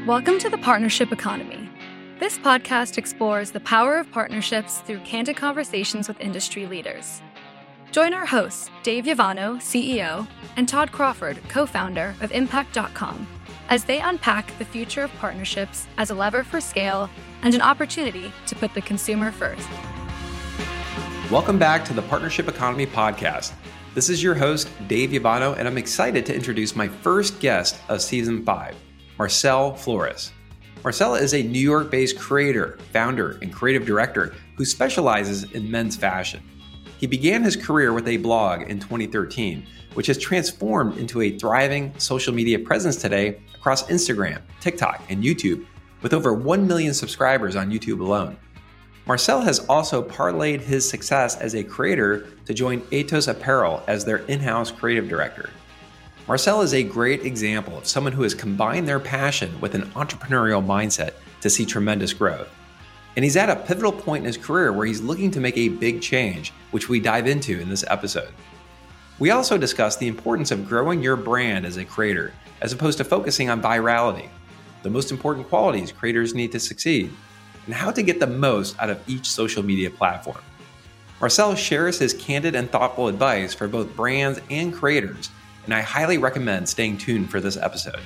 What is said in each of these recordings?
Welcome to the Partnership Economy. This podcast explores the power of partnerships through candid conversations with industry leaders. Join our hosts, Dave Yavano, CEO, and Todd Crawford, co-founder of Impact.com, as they unpack the future of partnerships as a lever for scale and an opportunity to put the consumer first. Welcome back to the Partnership Economy podcast. This is your host, Dave Yavano, and I'm excited to introduce my first guest of Season 5, Marcel Flores. Marcel is a New York-based creator, founder, and creative director who specializes in men's fashion. He began his career with a blog in 2013, which has transformed into a thriving social media presence today across Instagram, TikTok, and YouTube, with over 1 million subscribers on YouTube alone. Marcel has also parlayed his success as a creator to join Atos Apparel as their in-house creative director. Marcel is a great example of someone who has combined their passion with an entrepreneurial mindset to see tremendous growth. And he's at a pivotal point in his career where he's looking to make a big change, which we dive into in this episode. We also discuss the importance of growing your brand as a creator, as opposed to focusing on virality, the most important qualities creators need to succeed, and how to get the most out of each social media platform. Marcel shares his candid and thoughtful advice for both brands and creators, and I highly recommend staying tuned for this episode.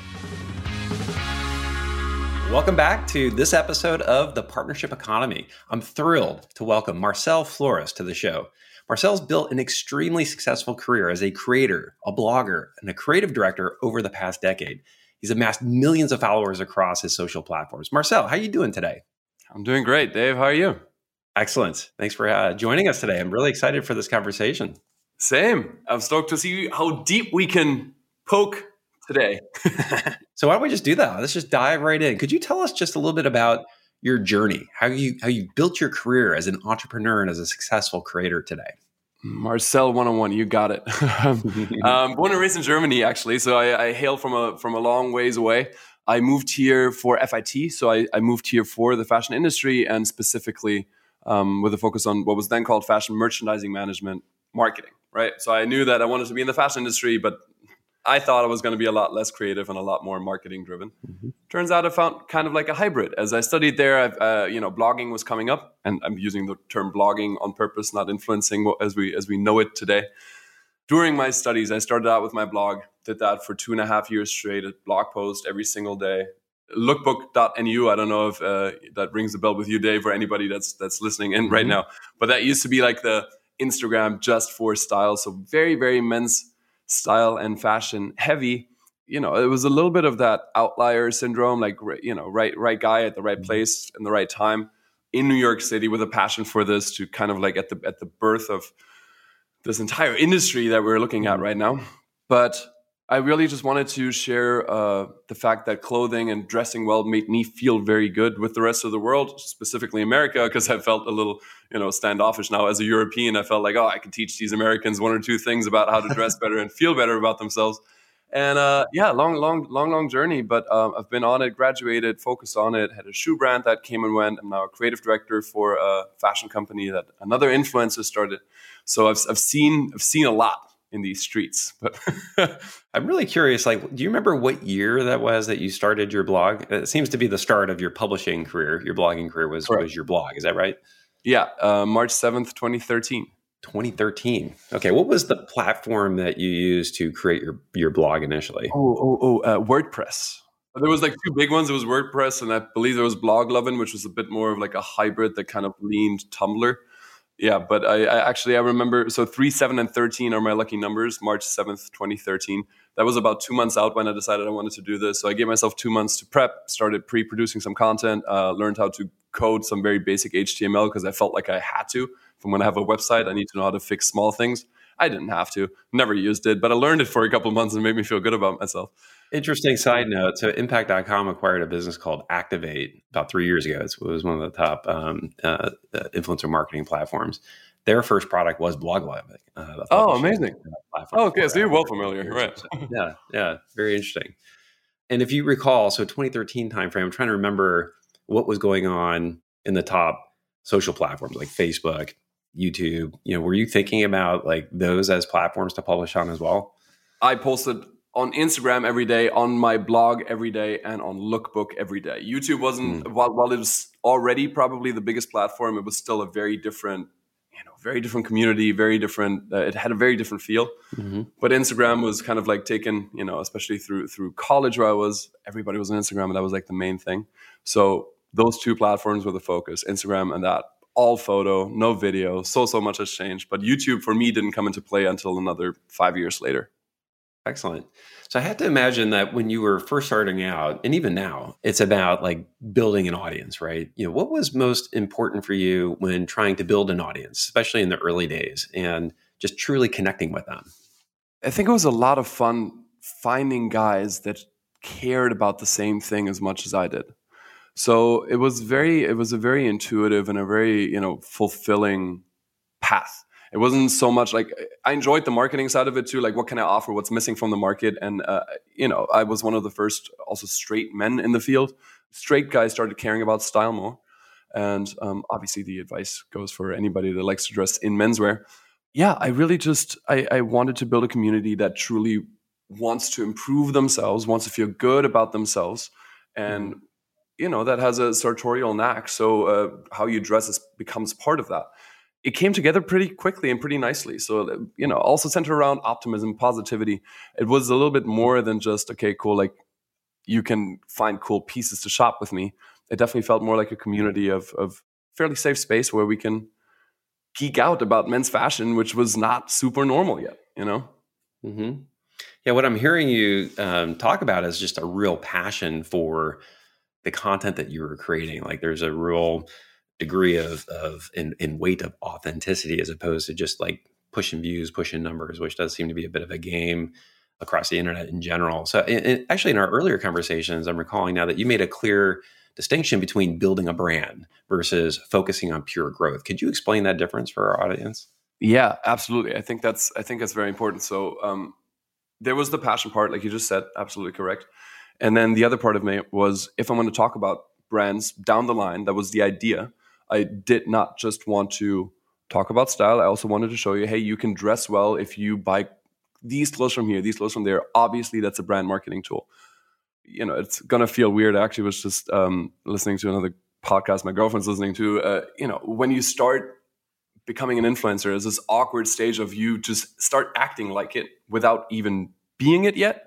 Welcome back to this episode of the Partnership Economy. I'm thrilled to welcome Marcel Flores to the show. Marcel's built an extremely successful career as a creator, a blogger, and a creative director over the past decade. He's amassed millions of followers across his social platforms. Marcel, how are you doing today? I'm doing great, Dave. How are you? Excellent. Thanks for joining us today. I'm really excited for this conversation. Same. I'm stoked to see how deep we can poke today. So why don't we just do that? Let's just dive right in. Could you tell us just a little bit about your journey, how you built your career as an entrepreneur and as a successful creator today? Marcel 101, you got it. Born and raised in Germany, actually. So I hail from a long ways away. I moved here for FIT. So I moved here for the fashion industry and specifically with a focus on what was then called fashion merchandising management marketing, right? So I knew that I wanted to be in the fashion industry, but I thought I was going to be a lot less creative and a lot more marketing driven. Mm-hmm. Turns out I found kind of like a hybrid. As I studied there, blogging was coming up, and I'm using the term blogging on purpose, not influencing as we know it today. During my studies, I started out with my blog, did that for 2.5 years straight, a blog post every single day. Lookbook.nu, I don't know if that rings a bell with you, Dave, or anybody that's listening in right now. But that used to be like the Instagram just for style. So very, very men's style and fashion heavy. It was a little bit of that outlier syndrome, like, right guy at the right place in the right time in New York City with a passion for this to kind of like at the birth of this entire industry that we're looking at right now. But I really just wanted to share the fact that clothing and dressing well made me feel very good with the rest of the world, specifically America, because I felt a little, standoffish now as a European. I felt like, I could teach these Americans one or two things about how to dress better and feel better about themselves. And long journey, but I've been on it, graduated, focused on it, had a shoe brand that came and went. I'm now a creative director for a fashion company that another influencer started. So I've seen a lot in these streets. But I'm really curious, do you remember what year that was that you started your blog? It seems to be the start of your publishing career. Your blogging career was your blog. Is that right? Yeah. March 7th, 2013. 2013. Okay. What was the platform that you used to create your blog initially? WordPress. There was like two big ones. It was WordPress, and I believe there was Bloglovin, which was a bit more of like a hybrid that kind of leaned Tumblr. Yeah, but I remember, so 3, 7, and 13 are my lucky numbers, March 7th, 2013. That was about 2 months out when I decided I wanted to do this. So I gave myself 2 months to prep, started pre-producing some content, learned how to code some very basic HTML because I felt like I had to. From when I have a website, I need to know how to fix small things. I didn't have to, never used it, but I learned it for a couple of months and it made me feel good about myself. Interesting side note. So Impact.com acquired a business called Activate about 3 years ago. It was one of the top influencer marketing platforms. Their first product was Bloglovin. Amazing. Okay, so you're well familiar. Right. Yeah. Very interesting. And if you recall, so 2013 timeframe, I'm trying to remember what was going on in the top social platforms like Facebook, YouTube. Were you thinking about like those as platforms to publish on as well? I posted on Instagram every day, on my blog every day, and on Lookbook every day. YouTube wasn't, while it was already probably the biggest platform, it was still a very different community, very different. It had a very different feel. But Instagram was kind of like taken, especially through college where I was, everybody was on Instagram, and that was like the main thing. So those two platforms were the focus, Instagram and that. All photo, no video. So much has changed. But YouTube for me didn't come into play until another 5 years later. Excellent. So I had to imagine that when you were first starting out, and even now, it's about like building an audience, right? What was most important for you when trying to build an audience, especially in the early days, and just truly connecting with them? I think it was a lot of fun finding guys that cared about the same thing as much as I did. So it was a very intuitive and a very, fulfilling path. It wasn't so much like, I enjoyed the marketing side of it too. Like, what can I offer? What's missing from the market? And, I was one of the first also straight men in the field. Straight guys started caring about style more. And obviously the advice goes for anybody that likes to dress in menswear. Yeah, I really I wanted to build a community that truly wants to improve themselves, wants to feel good about themselves. And, that has a sartorial knack. So how you dress becomes part of that. It came together pretty quickly and pretty nicely. So, also centered around optimism, positivity. It was a little bit more than just, okay, cool, like you can find cool pieces to shop with me. It definitely felt more like a community of fairly safe space where we can geek out about men's fashion, which was not super normal yet, Mm-hmm. Yeah, what I'm hearing you talk about is just a real passion for the content that you were creating. Like there's a real degree of weight of authenticity as opposed to just like pushing views, pushing numbers, which does seem to be a bit of a game across the internet in general. So actually in our earlier conversations, I'm recalling now that you made a clear distinction between building a brand versus focusing on pure growth. Could you explain that difference for our audience? Yeah, absolutely. I think that's very important. So there was the passion part, like you just said, absolutely correct. And then the other part of me was, if I'm going to talk about brands down the line, that was the idea. I did not just want to talk about style. I also wanted to show you, hey, you can dress well if you buy these clothes from here, these clothes from there. Obviously, that's a brand marketing tool. It's going to feel weird. I actually was just listening to another podcast my girlfriend's listening to. When you start becoming an influencer, there's this awkward stage of you just start acting like it without even being it yet.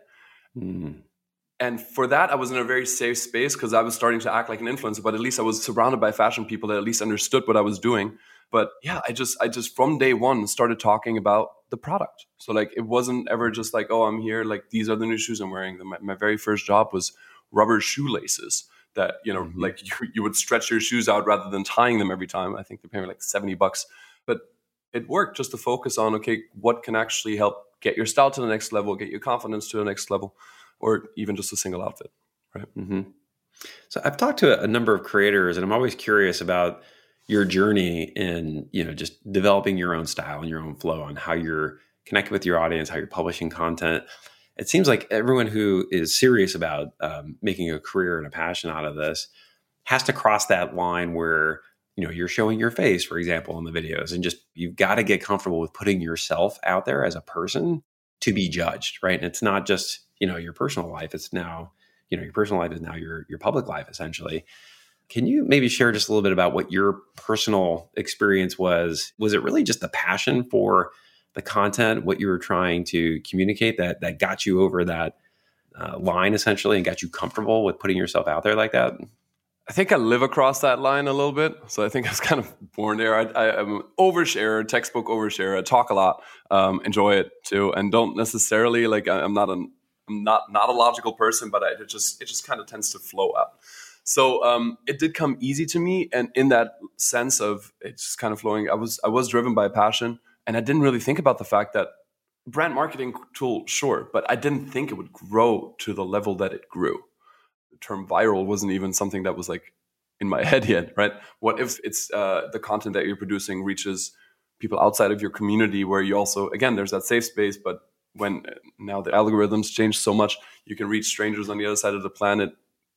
And for that, I was in a very safe space because I was starting to act like an influencer, but at least I was surrounded by fashion people that at least understood what I was doing. But yeah, I just from day one started talking about the product. So like, it wasn't ever just like, oh, I'm here, like these are the new shoes I'm wearing. My very first job was rubber shoelaces that, like you would stretch your shoes out rather than tying them every time. I think they're paying like $70. But it worked just to focus on, okay, what can actually help get your style to the next level, get your confidence to the next level, or even just a single outfit, right? Mm-hmm. So I've talked to a number of creators, and I'm always curious about your journey in, just developing your own style and your own flow on how you're connecting with your audience, how you're publishing content. It seems like everyone who is serious about making a career and a passion out of this has to cross that line where, you're showing your face, for example, in the videos, and just, you've got to get comfortable with putting yourself out there as a person to be judged, right? And it's not just, your personal life. It's now, your personal life is now your public life, essentially. Can you maybe share just a little bit about what your personal experience was? Was it really just the passion for the content, what you were trying to communicate that got you over that line, essentially, and got you comfortable with putting yourself out there like that? I think I live across that line a little bit. So I think I was kind of born there. I'm an oversharer, textbook oversharer. I talk a lot, enjoy it too, and don't necessarily like. I'm not a logical person, but it just kind of tends to flow out. So it did come easy to me, and in that sense of it's just kind of flowing, I was driven by passion, and I didn't really think about the fact that brand marketing tool, sure, but I didn't think it would grow to the level that it grew. The term viral wasn't even something that was like in my head yet, right? What if it's the content that you're producing reaches people outside of your community, where you also, again, there's that safe space, but when now the algorithms change so much, you can reach strangers on the other side of the planet.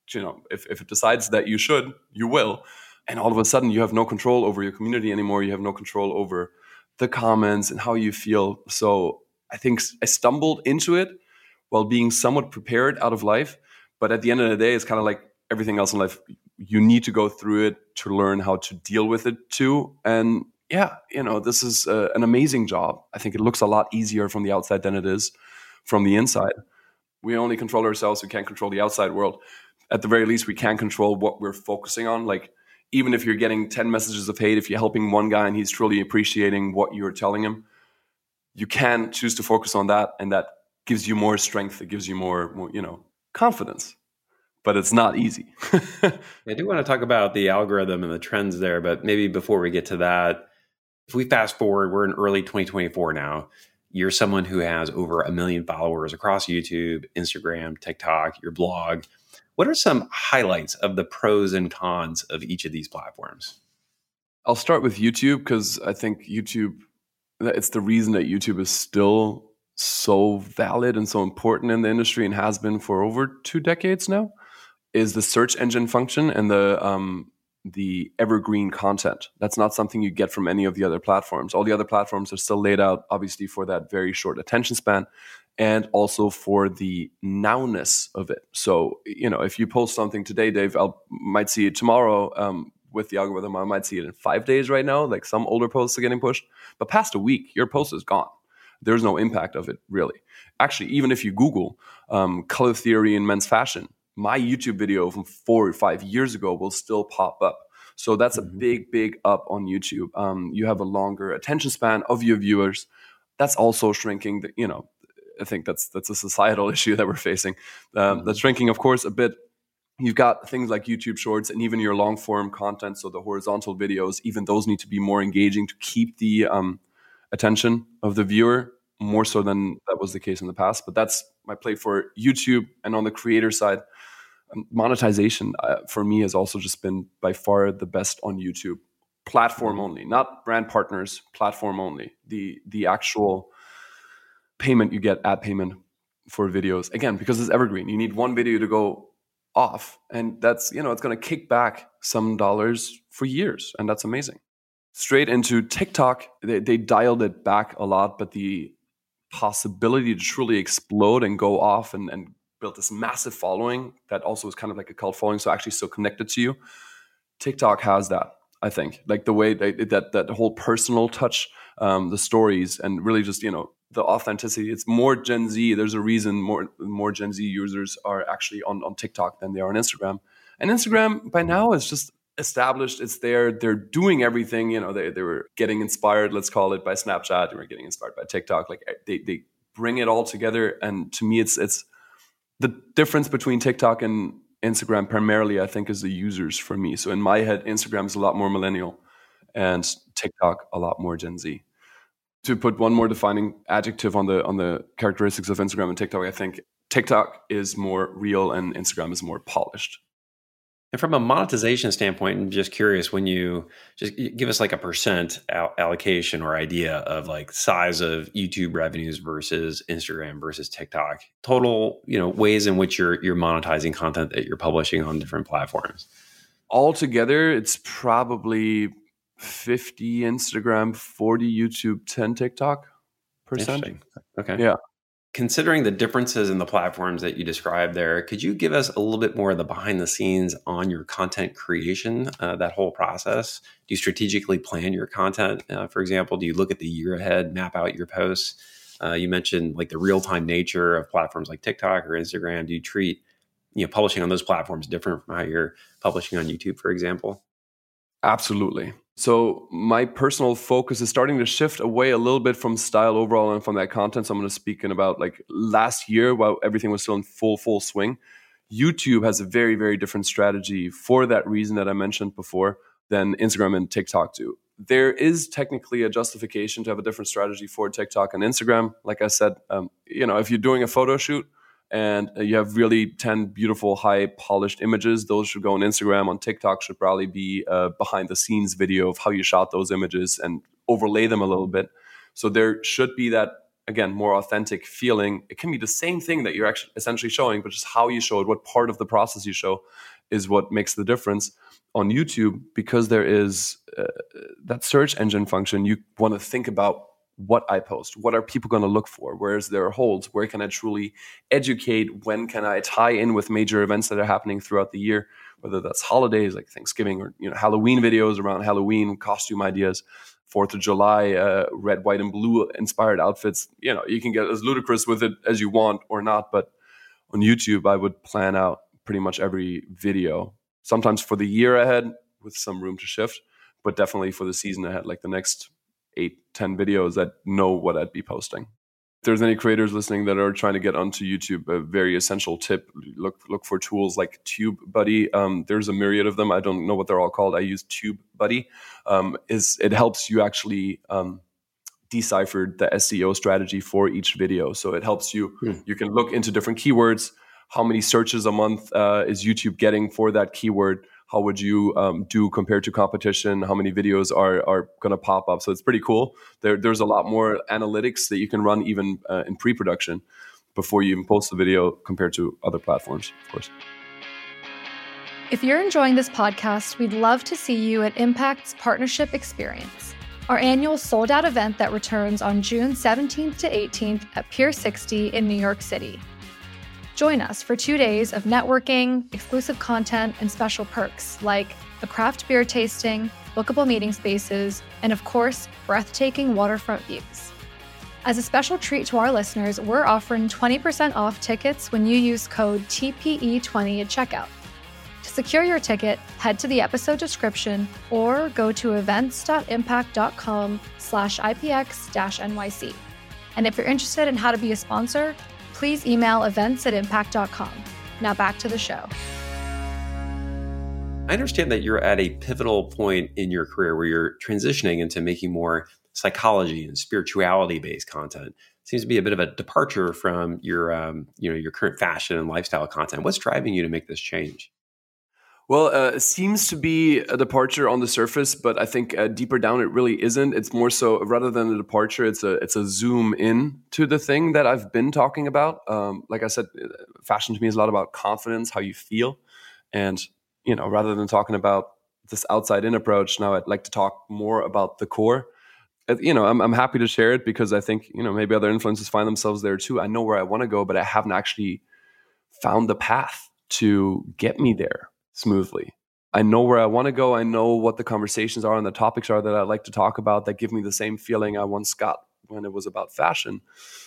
If it decides that you should, you will. And all of a sudden you have no control over your community anymore. You have no control over the comments and how you feel. So I think I stumbled into it while being somewhat prepared out of life. But at the end of the day, it's kind of like everything else in life. You need to go through it to learn how to deal with it too. And yeah, this is an amazing job. I think it looks a lot easier from the outside than it is from the inside. We only control ourselves. We can't control the outside world. At the very least, we can control what we're focusing on. Like, even if you're getting 10 messages of hate, if you're helping one guy and he's truly appreciating what you're telling him, you can choose to focus on that. And that gives you more strength. It gives you more confidence. But it's not easy. I do want to talk about the algorithm and the trends there, but maybe before we get to that, if we fast forward, we're in early 2024 now. You're someone who has over 1 million followers across YouTube, Instagram, TikTok, your blog. What are some highlights of the pros and cons of each of these platforms? I'll start with YouTube because I think it's the reason that YouTube is still so valid and so important in the industry and has been for over 2 decades now, is the search engine function and the evergreen content. That's not something you get from any of the other platforms. All the other platforms are still laid out, obviously, for that very short attention span and also for the nowness of it. So, if you post something today, Dave, I might see it tomorrow with the algorithm. I might see it in 5 days right now, like some older posts are getting pushed. But past a week, your post is gone. There's no impact of it, really. Actually, even if you Google color theory in men's fashion, my YouTube video from 4 or 5 years ago will still pop up. So that's a big, big up on YouTube. You have a longer attention span of your viewers. That's also shrinking. I think that's a societal issue that we're facing. That's shrinking, of course, a bit. You've got things like YouTube Shorts and even your long form content. So the horizontal videos, even those need to be more engaging to keep the attention of the viewer more so than that was the case in the past. But that's my play for YouTube. And on the creator side, monetization for me has also just been by far the best on YouTube. Platform only, not brand partners, platform only. The actual payment you get, ad payment for videos, again, because it's evergreen. You need one video to go off, and that's it's going to kick back some dollars for years, and that's amazing. Straight into TikTok, they dialed it back a lot, but the possibility to truly explode and go off and build this massive following that also is kind of like a cult following, so actually so connected to you. TikTok has that, I think, like the way that whole personal touch, the stories, and really just the authenticity. It's more Gen Z. There's a reason more Gen Z users are actually on TikTok than they are on Instagram. And Instagram by now is just established. It's there. They're doing everything. They were getting inspired, let's call it, by Snapchat. They were getting inspired by TikTok. Like they bring it all together. And to me, it's the difference between TikTok and Instagram primarily, I think, is the users for me. So in my head, Instagram is a lot more millennial and TikTok a lot more Gen Z. To put one more defining adjective on the characteristics of Instagram and TikTok, I think TikTok is more real and Instagram is more polished. And from a monetization standpoint, I'm just curious, when you just give us like a percent allocation or idea of like size of YouTube revenues versus Instagram versus TikTok, total, ways in which you're monetizing content that you're publishing on different platforms. Altogether, it's probably 50 Instagram, 40 YouTube, 10 TikTok %. Okay. Yeah. Considering the differences in the platforms that you described there, could you give us a little bit more of the behind the scenes on your content creation, that whole process? Do you strategically plan your content? For example, do you look at the year ahead, map out your posts? You mentioned like the real-time nature of platforms like TikTok or Instagram. Do you treat publishing on those platforms different from how you're publishing on YouTube, for example? Absolutely. So my personal focus is starting to shift away a little bit from style overall and from that content. So I'm going to speak in about like last year while everything was still in full swing. YouTube has a very, very different strategy for that reason that I mentioned before than Instagram and TikTok do. There is technically a justification to have a different strategy for TikTok and Instagram. Like I said, if you're doing a photo shoot, and you have really 10 beautiful, high polished images, those should go on Instagram. On TikTok should probably be a behind the scenes video of how you shot those images and overlay them a little bit. So there should be that, again, more authentic feeling. It can be the same thing that you're actually essentially showing, but just how you show it, what part of the process you show is what makes the difference. On YouTube, because there is that search engine function, you want to think about what I post. What are people going to look for? Where's their holes? Where can I truly educate? When can I tie in with major events that are happening throughout the year? Whether that's holidays like Thanksgiving or Halloween videos around Halloween, costume ideas, 4th of July, red, white, and blue inspired outfits. You can get as ludicrous with it as you want or not. But on YouTube, I would plan out pretty much every video, sometimes for the year ahead with some room to shift, but definitely for the season ahead, like the next 8-10 videos that know what I'd be posting. If there's any creators listening that are trying to get onto YouTube, a very essential tip, look for tools like TubeBuddy. There's a myriad of them. I don't know what they're all called. I use TubeBuddy. It helps you actually decipher the SEO strategy for each video. So it helps you. You can look into different keywords. How many searches a month is YouTube getting for that keyword? How would you do compared to competition? How many videos are going to pop up? So it's pretty cool. There's a lot more analytics that you can run even in pre-production before you even post the video compared to other platforms, of course. If you're enjoying this podcast, we'd love to see you at Impact's Partnership Experience, our annual sold-out event that returns on June 17th to 18th at Pier 60 in New York City. Join us for 2 days of networking, exclusive content, and special perks like a craft beer tasting, bookable meeting spaces, and of course, breathtaking waterfront views. As a special treat to our listeners, we're offering 20% off tickets when you use code TPE20 at checkout. To secure your ticket, head to the episode description or go to events.impact.com/IPX-NYC. And if you're interested in how to be a sponsor, please email events@impact.com. Now back to the show. I understand that you're at a pivotal point in your career where you're transitioning into making more psychology and spirituality-based content. Seems to be a bit of a departure from your current fashion and lifestyle content. What's driving you to make this change? Well, it seems to be a departure on the surface, but I think deeper down it really isn't. It's more so, rather than a departure, it's a zoom in to the thing that I've been talking about. Like I said, fashion to me is a lot about confidence, how you feel. And, rather than talking about this outside-in approach, now I'd like to talk more about the core. I'm happy to share it because I think, maybe other influencers find themselves there too. I know where I want to go, but I haven't actually found the path to get me there smoothly. I know where I want to go. I know what the conversations are and the topics are that I like to talk about that give me the same feeling I once got when it was about fashion.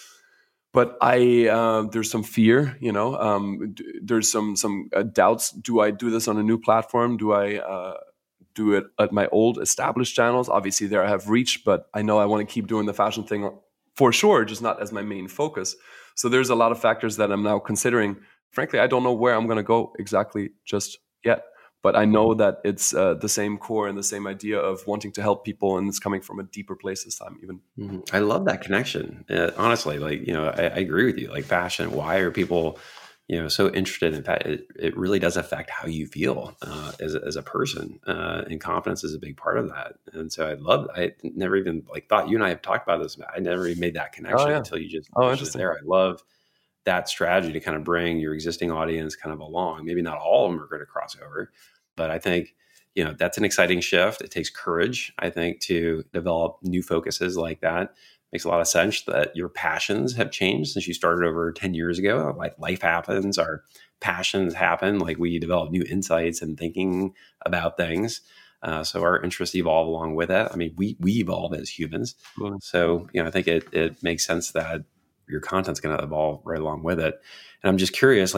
But there's some fear, there's some doubts. Do I do this on a new platform? Do I do it at my old established channels? Obviously there I have reach, but I know I want to keep doing the fashion thing for sure, just not as my main focus. So there's a lot of factors that I'm now considering. Frankly, I don't know where I'm going to go exactly just yet, but I know that it's the same core and the same idea of wanting to help people, and it's coming from a deeper place this time even. I love that connection. Honestly, I agree with you. Like fashion, why are people, so interested in that? It really does affect how you feel as a person, and confidence is a big part of that. And so I never even thought you and I have talked about this. I never even made that connection until you just interesting. There. I love that strategy to kind of bring your existing audience kind of along. Maybe not all of them are going to cross over, but I think, that's an exciting shift. It takes courage, I think, to develop new focuses like that. Makes a lot of sense that your passions have changed since you started over 10 years ago. Like life happens, our passions happen. Like we develop new insights and thinking about things. So our interests evolve along with it. I mean, we evolve as humans. Mm-hmm. So, I think it makes sense that your content's going to evolve right along with it. And I'm just curious,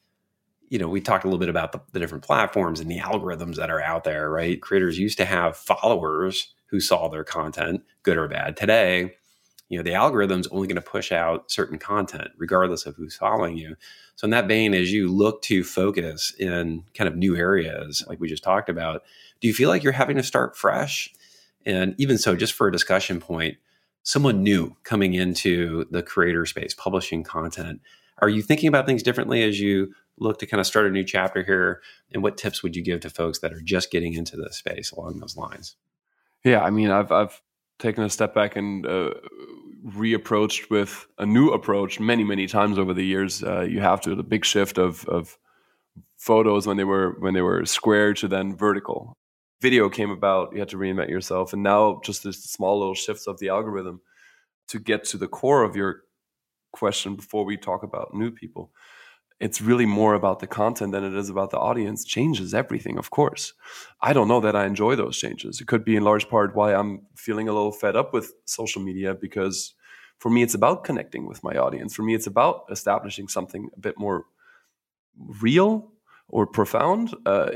we talked a little bit about the different platforms and the algorithms that are out there, right? Creators used to have followers who saw their content, good or bad. Today, the algorithm's only going to push out certain content, regardless of who's following you. So in that vein, as you look to focus in kind of new areas, like we just talked about, do you feel like you're having to start fresh? And even so, just for a discussion point, someone new coming into the creator space, publishing content, are you thinking about things differently as you look to kind of start a new chapter here? And what tips would you give to folks that are just getting into the space along those lines? Yeah, I mean, I've taken a step back and reapproached with a new approach many times over the years. You have to the big shift of photos when they were square to then vertical. Video came about, you had to reinvent yourself, and now just the small little shifts of the algorithm to get to the core of your question before we talk about new people, it's really more about the content than it is about the audience. Changes everything, of course. I don't know that I enjoy those changes. It could be in large part why I'm feeling a little fed up with social media, because for me, it's about connecting with my audience. For me, it's about establishing something a bit more real or profound.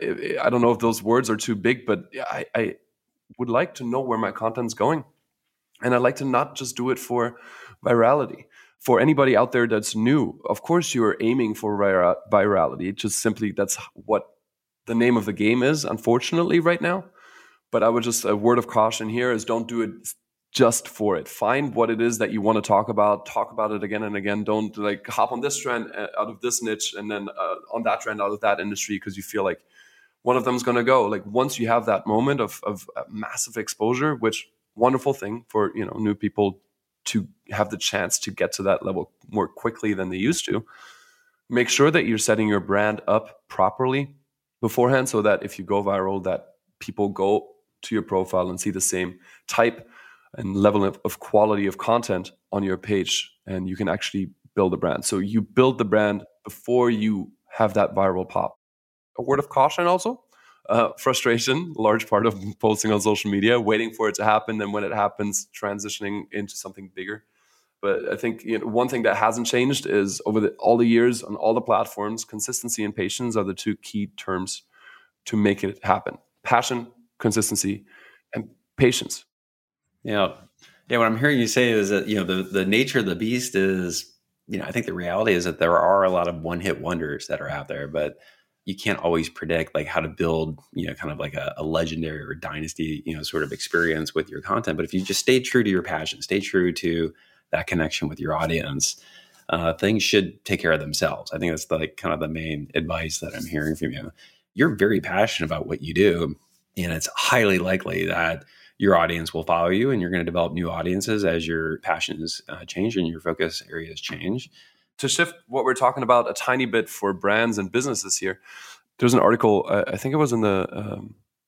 I don't know if those words are too big, but I would like to know where my content's going. And I'd like to not just do it for virality. For anybody out there that's new, of course you are aiming for virality. It's just simply that's what the name of the game is, unfortunately, right now. But I would just, a word of caution here is don't do it just for it. Find what it is that you want to talk about it again and again. Don't like hop on this trend out of this niche and then on that trend out of that industry because you feel like one of them is going to go. Like once you have that moment of massive exposure, which wonderful thing for new people to have the chance to get to that level more quickly than they used to. Make sure that you're setting your brand up properly beforehand so that if you go viral, that people go to your profile and see the same type and level of quality of content on your page, and you can actually build a brand. So you build the brand before you have that viral pop. A word of caution also, frustration, large part of posting on social media, waiting for it to happen, and when it happens, transitioning into something bigger. But I think one thing that hasn't changed is over all the years on all the platforms, consistency and patience are the two key terms to make it happen. Passion, consistency, and patience. Yeah. What I'm hearing you say is that, the nature of the beast is, I think the reality is that there are a lot of one-hit wonders that are out there, but you can't always predict like how to build, kind of like a legendary or dynasty, sort of experience with your content. But if you just stay true to your passion, stay true to that connection with your audience, things should take care of themselves. I think that's kind of the main advice that I'm hearing from you. You're very passionate about what you do, and it's highly likely that your audience will follow you and you're going to develop new audiences as your passions change and your focus areas change. To shift what we're talking about a tiny bit for brands and businesses here, there's an article, I think it was in the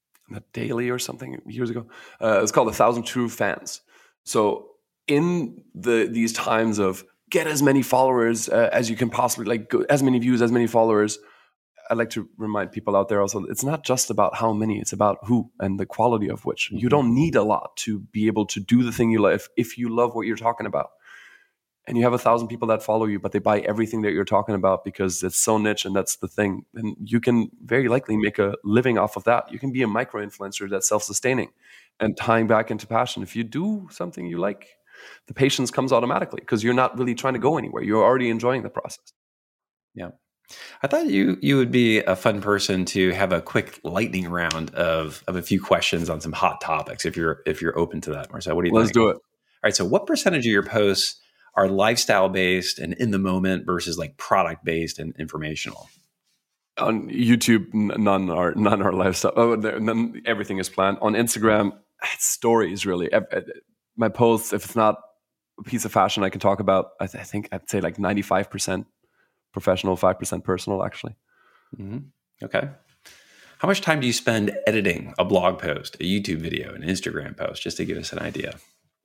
Daily or something years ago. It's called 1,000 True Fans. So in these times of get as many followers as you can possibly, as many views, as many followers, I'd like to remind people out there also, it's not just about how many, it's about who and the quality of which. You don't need a lot to be able to do the thing you love if you love what you're talking about. And you have 1,000 people that follow you, but they buy everything that you're talking about because it's so niche and that's the thing. And you can very likely make a living off of that. You can be a micro-influencer that's self-sustaining and tying back into passion. If you do something you like, the patience comes automatically because you're not really trying to go anywhere. You're already enjoying the process. Yeah. I thought you would be a fun person to have a quick lightning round of a few questions on some hot topics if you're open to that, Marcel. What do you think? Let's do it. All right. So what percentage of your posts are lifestyle based and in the moment versus like product based and informational? On YouTube, none are lifestyle. Everything is planned. On Instagram, it's stories really. My posts, if it's not a piece of fashion I can talk about, I think I'd say like 95% professional, 5% personal, actually. Mm-hmm. Okay. How much time do you spend editing a blog post, a YouTube video, an Instagram post, just to give us an idea?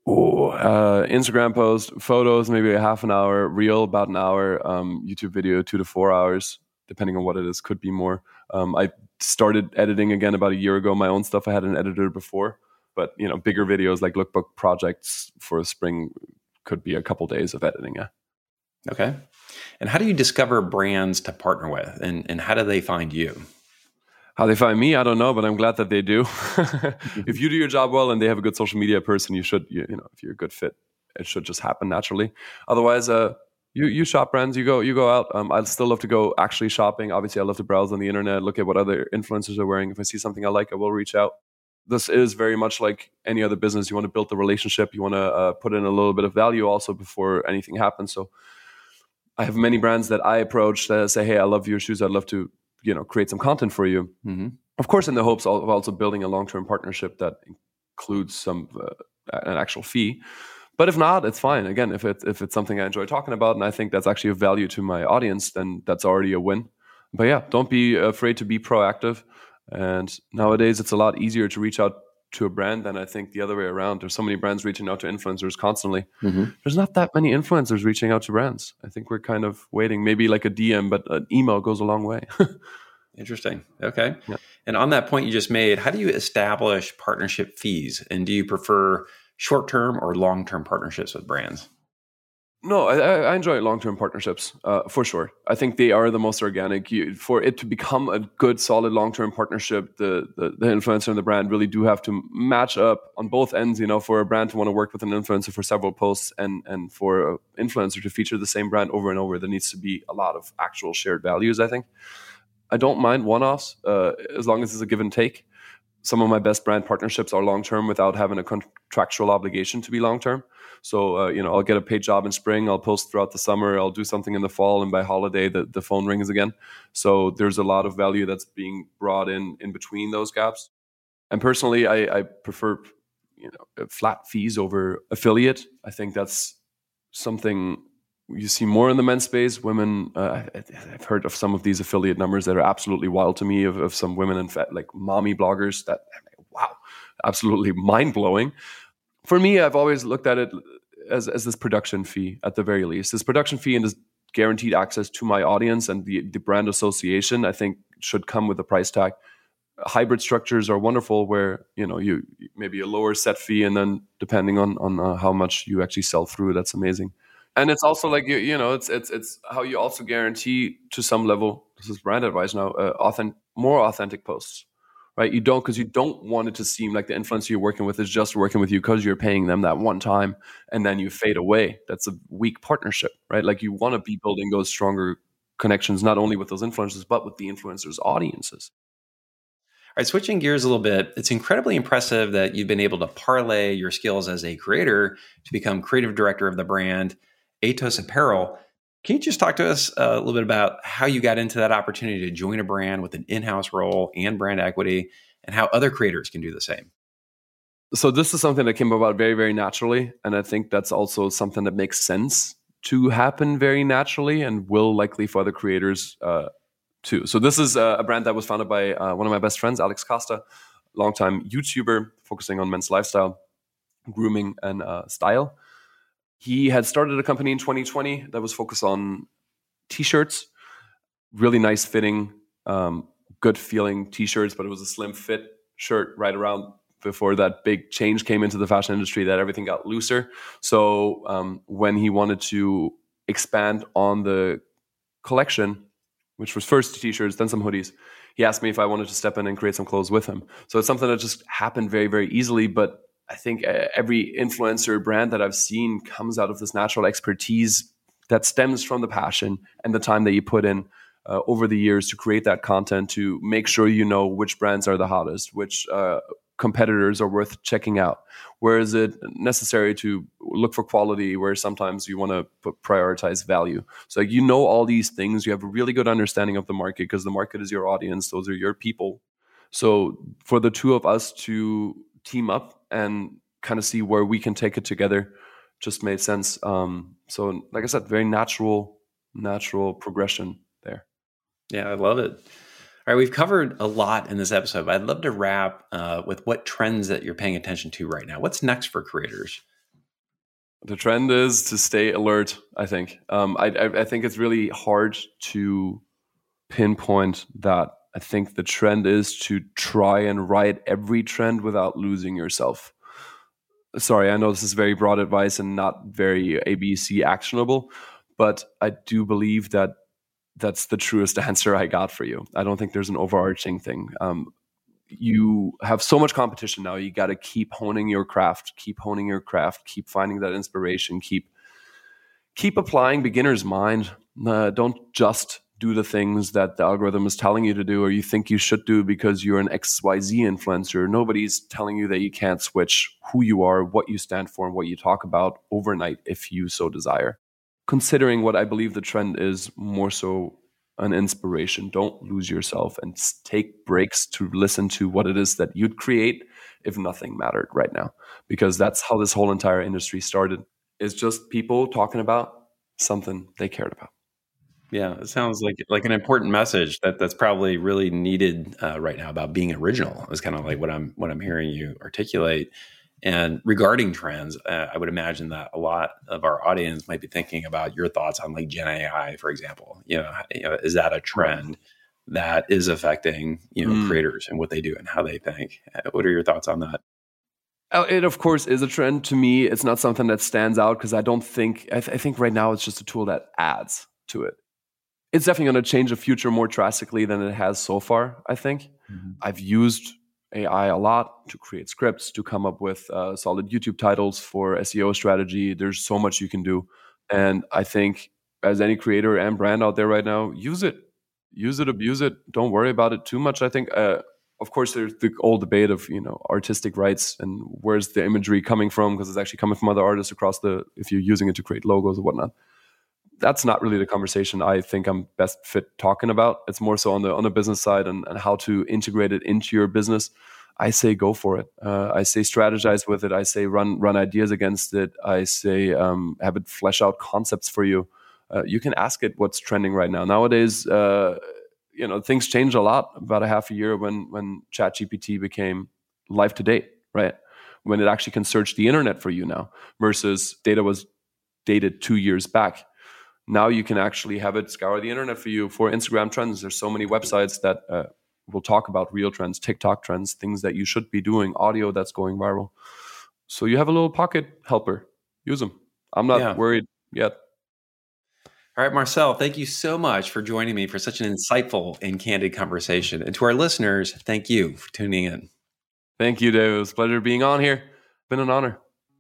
Instagram post, photos, maybe a half an hour, reel, about an hour, YouTube video, 2 to 4 hours, depending on what it is, could be more. I started editing again about a year ago, my own stuff. I had an editor before, but bigger videos like lookbook projects for a spring could be a couple days of editing. Yeah. Okay. And how do you discover brands to partner with, and how do they find you? How they find me, I don't know, but I'm glad that they do. If you do your job well and they have a good social media person, you should, if you're a good fit, it should just happen naturally. Otherwise, you shop brands, you go out. I'd still love to go actually shopping. Obviously, I love to browse on the internet, look at what other influencers are wearing. If I see something I like, I will reach out. This is very much like any other business. You want to build the relationship. You want to put in a little bit of value also before anything happens. So I have many brands that I approach that say, hey, I love your shoes. I'd love to create some content for you. Mm-hmm. Of course, in the hopes of also building a long-term partnership that includes an actual fee. But if not, it's fine. Again, if it's something I enjoy talking about and I think that's actually of value to my audience, then that's already a win. But yeah, don't be afraid to be proactive. And nowadays, it's a lot easier to reach out to a brand than I think the other way around. There's so many brands reaching out to influencers constantly. There's not that many influencers reaching out to brands. I think we're kind of waiting, maybe like a DM, but an email goes a long way. Interesting. Okay. Yeah. And on that point you just made, how do you establish partnership fees? And do you prefer short-term or long-term partnerships with brands? No, I enjoy long-term partnerships for sure. I think they are the most organic. For it to become a good, solid long-term partnership, the influencer and the brand really do have to match up on both ends. For a brand to want to work with an influencer for several posts, and for an influencer to feature the same brand over and over, there needs to be a lot of actual shared values. I think I don't mind one-offs as long as it's a give and take. Some of my best brand partnerships are long-term without having a contractual obligation to be long-term. So, I'll get a paid job in spring, I'll post throughout the summer, I'll do something in the fall, and by holiday, the phone rings again. So there's a lot of value that's being brought in between those gaps. And personally, I prefer, flat fees over affiliate. I think that's something you see more in the men's space. Women, I've heard of some of these affiliate numbers that are absolutely wild to me, of some women and like mommy bloggers that, wow, absolutely mind-blowing. For me, I've always looked at it as this production fee at the very least. This production fee and this guaranteed access to my audience and the brand association, I think, should come with a price tag. Hybrid structures are wonderful where, you maybe a lower set fee, and then depending on how much you actually sell through, that's amazing. And it's also like, it's how you also guarantee to some level, this is brand advice now, more authentic posts. Right? You don't want it to seem like the influencer you're working with is just working with you because you're paying them that one time and then you fade away. That's a weak partnership, right? Like you want to be building those stronger connections, not only with those influencers, but with the influencers' audiences. All right, switching gears a little bit, it's incredibly impressive that you've been able to parlay your skills as a creator to become creative director of the brand Atos Apparel. Can you just talk to us a little bit about how you got into that opportunity to join a brand with an in-house role and brand equity, and how other creators can do the same? So this is something that came about very, very naturally. And I think that's also something that makes sense to happen very naturally and will likely for other creators too. So this is a brand that was founded by one of my best friends, Alex Costa, longtime YouTuber focusing on men's lifestyle, grooming, and style. He had started a company in 2020 that was focused on t-shirts, really nice fitting, good feeling t-shirts, but it was a slim fit shirt right around before that big change came into the fashion industry that everything got looser. So when he wanted to expand on the collection, which was first t-shirts, then some hoodies, he asked me if I wanted to step in and create some clothes with him. So it's something that just happened very, very easily, but I think every influencer brand that I've seen comes out of this natural expertise that stems from the passion and the time that you put in over the years to create that content, to make sure you know which brands are the hottest, which competitors are worth checking out. Where is it necessary to look for quality, where sometimes you want to prioritize value. So all these things, you have a really good understanding of the market because the market is your audience. Those are your people. So for the two of us to team up and kind of see where we can take it together just made sense. So like I said, very natural progression there. Yeah, I love it. All right, we've covered a lot in this episode, but I'd love to wrap with what trends that you're paying attention to right now. What's next for creators? The trend is to stay alert, I think. I think it's really hard to pinpoint that. I think the trend is to try and ride every trend without losing yourself. Sorry, I know this is very broad advice and not very ABC actionable, but I do believe that that's the truest answer I got for you. I don't think there's an overarching thing. You have so much competition now. You got to keep honing your craft, keep finding that inspiration, keep applying beginner's mind. Don't just do the things that the algorithm is telling you to do or you think you should do because you're an XYZ influencer. Nobody's telling you that you can't switch who you are, what you stand for, and what you talk about overnight if you so desire. Considering what I believe the trend is more so an inspiration. Don't lose yourself and take breaks to listen to what it is that you'd create if nothing mattered right now. Because that's how this whole entire industry started. It's just people talking about something they cared about. Yeah, it sounds like an important message that's probably really needed right now about being original. Is kind of like what I'm hearing you articulate. And regarding trends, I would imagine that a lot of our audience might be thinking about your thoughts on like Gen AI, for example. Is that a trend that is affecting creators and what they do and how they think? What are your thoughts on that? It of course is a trend. To me, it's not something that stands out because I don't think I think right now it's just a tool that adds to it. It's definitely going to change the future more drastically than it has so far, I think. Mm-hmm. I've used AI a lot to create scripts, to come up with solid YouTube titles for SEO strategy. There's so much you can do. And I think as any creator and brand out there right now, use it, abuse it. Don't worry about it too much. I think, of course, there's the old debate of, artistic rights and where's the imagery coming from, because it's actually coming from other artists if you're using it to create logos or whatnot. That's not really the conversation I think I'm best fit talking about. It's more so on the business side and how to integrate it into your business. I say go for it. I say strategize with it. I say run ideas against it. I say have it flesh out concepts for you. You can ask it what's trending right now. Nowadays, things changed a lot about a half a year when ChatGPT became live to date, right? When it actually can search the internet for you now versus data was dated 2 years back. Now you can actually have it scour the internet for you for Instagram trends. There's so many websites that will talk about real trends, TikTok trends, things that you should be doing, audio that's going viral. So you have a little pocket helper. Use them. I'm not worried yet. All right, Marcel, thank you so much for joining me for such an insightful and candid conversation. And to our listeners, thank you for tuning in. Thank you, Dave. It was a pleasure being on here. Been an honor.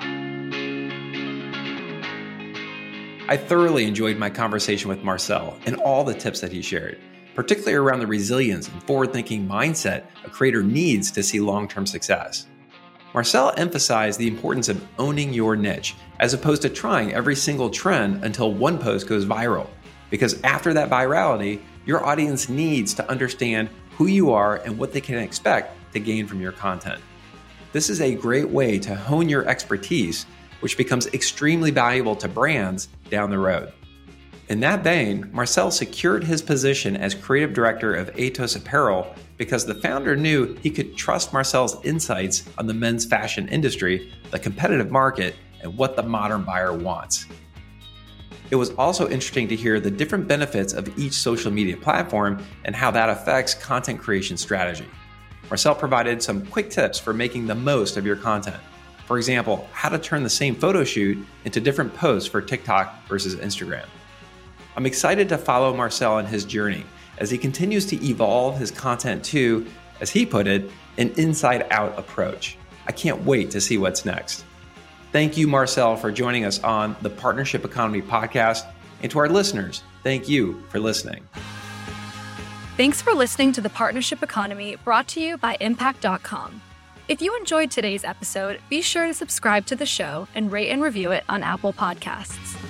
I thoroughly enjoyed my conversation with Marcel and all the tips that he shared, particularly around the resilience and forward-thinking mindset a creator needs to see long-term success. Marcel emphasized the importance of owning your niche, as opposed to trying every single trend until one post goes viral, because after that virality, your audience needs to understand who you are and what they can expect to gain from your content. This is a great way to hone your expertise, which becomes extremely valuable to brands down the road. In that vein, Marcel secured his position as creative director of Atos Apparel because the founder knew he could trust Marcel's insights on the men's fashion industry, the competitive market, and what the modern buyer wants. It was also interesting to hear the different benefits of each social media platform and how that affects content creation strategy. Marcel provided some quick tips for making the most of your content. For example, how to turn the same photo shoot into different posts for TikTok versus Instagram. I'm excited to follow Marcel on his journey as he continues to evolve his content to, as he put it, an inside-out approach. I can't wait to see what's next. Thank you, Marcel, for joining us on the Partnership Economy podcast. And to our listeners, thank you for listening. Thanks for listening to the Partnership Economy, brought to you by Impact.com. If you enjoyed today's episode, be sure to subscribe to the show and rate and review it on Apple Podcasts.